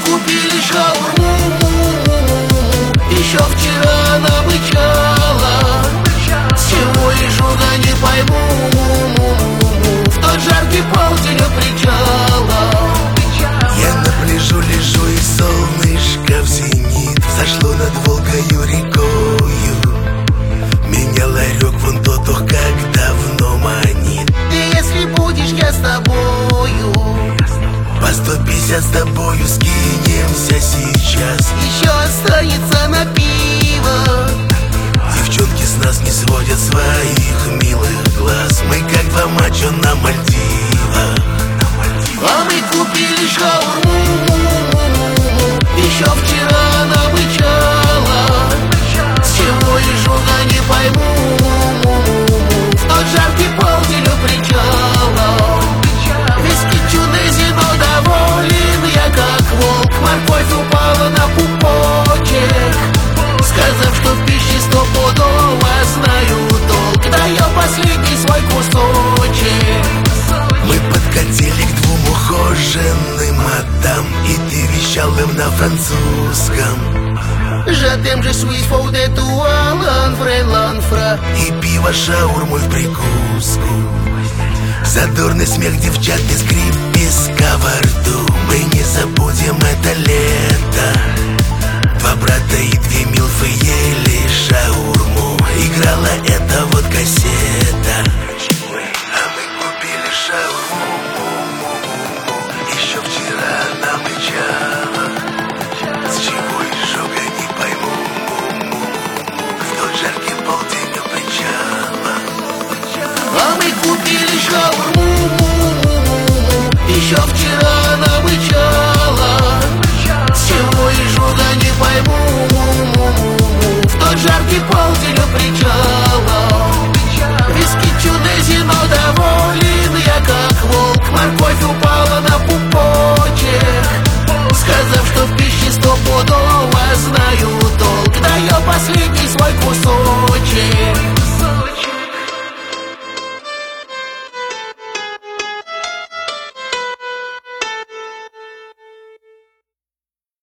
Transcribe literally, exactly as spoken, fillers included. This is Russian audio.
купили шаурму, еще вчера намычала. С чего изжога не пойму, в тот жаркий полдень у причала. Я на пляжу лежу, и солнышко в зенит взошло над Волгою рекою. Меня ларек вон тот, ох, как давно манит. И если будешь я с тобою, по сто пятьдесят с тобою скинемся сейчас. еще останется на пиво. Девчонки с нас не сводят своих милых глаз. Мы как два мачо на Мальдивах. А мы купили шаурму, еще вчера намычала. С чего изжога не пойму, в тот жаркий полдень у причала. Весь Кичунезино доволен, я как волк. Морковь упала на пупочек, сказав, что в пище стопудово знаю толк. Даю последний свой кусочек. Мы подкатили к двум ухоженным мадам, и ты вещал им на французском. J'attends, je suis faux de toi, l'enfre, l'enfre. И пиво шаурмой в прикуску. Задорный смех девчат и скрип песка во рту. Мы не забудем это лето. Два брата и две милфы ели шаурму. Играла эта вот кассета. А мы купили шаурму, еще вчера намычала. С чего изжога не пойму, в тот жаркий полдень у причала. А мы купили шаурму, еще вчера